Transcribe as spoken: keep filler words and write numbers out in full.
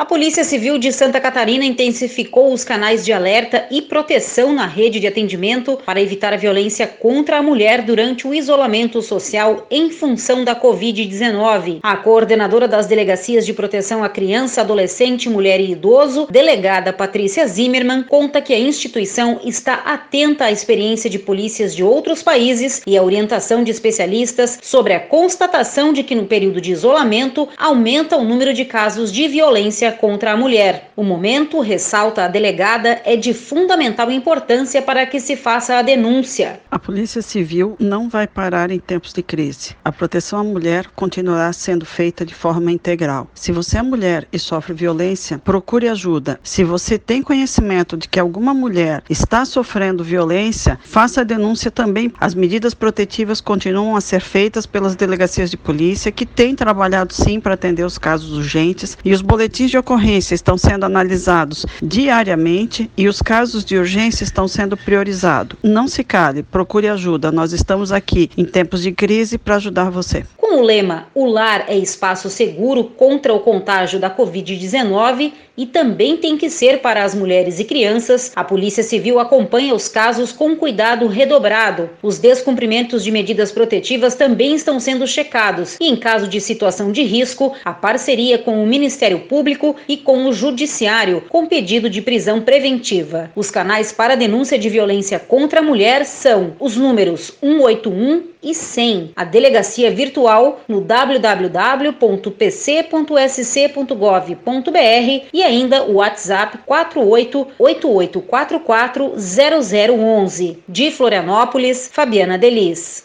Polícia Civil de Santa Catarina intensificou os canais de alerta e proteção na rede de atendimento para evitar a violência contra a mulher durante o isolamento social em função da covid dezenove. A coordenadora das Delegacias de Proteção à Criança, Adolescente, Mulher e Idoso, delegada Patrícia Zimmermann, conta que a instituição está atenta à experiência de polícias de outros países e à orientação de especialistas sobre a constatação de que no período de isolamento aumenta o número de casos de violência contra a mulher. O momento, ressalta a delegada, é de fundamental importância para que se faça a denúncia. A Polícia Civil não vai parar em tempos de crise. A proteção à mulher continuará sendo feita de forma integral. Se você é mulher e sofre violência, procure ajuda. Se você tem conhecimento de que alguma mulher está sofrendo violência, faça a denúncia também. As medidas protetivas continuam a ser feitas pelas delegacias de polícia, que têm trabalhado sim para atender os casos urgentes, e os boletins de ocorrência estão sendo analisados diariamente e os casos de urgência estão sendo priorizados. Não se cale, procure ajuda. Nós estamos aqui em tempos de crise para ajudar você. Com o lema "O lar é espaço seguro contra o contágio da covid dezenove" e também tem que ser para as mulheres e crianças, a Polícia Civil acompanha os casos com cuidado redobrado. Os descumprimentos de medidas protetivas também estão sendo checados e, em caso de situação de risco, a parceria com o Ministério Público e com o Judiciário, com pedido de prisão preventiva. Os canais para denúncia de violência contra a mulher são os números um oito um e cem. A delegacia virtual no w w w ponto p c ponto s c ponto gov ponto b r e ainda o WhatsApp quatro oito oito oito quatro quatro zero zero um um. De Florianópolis, Fabiana Delis.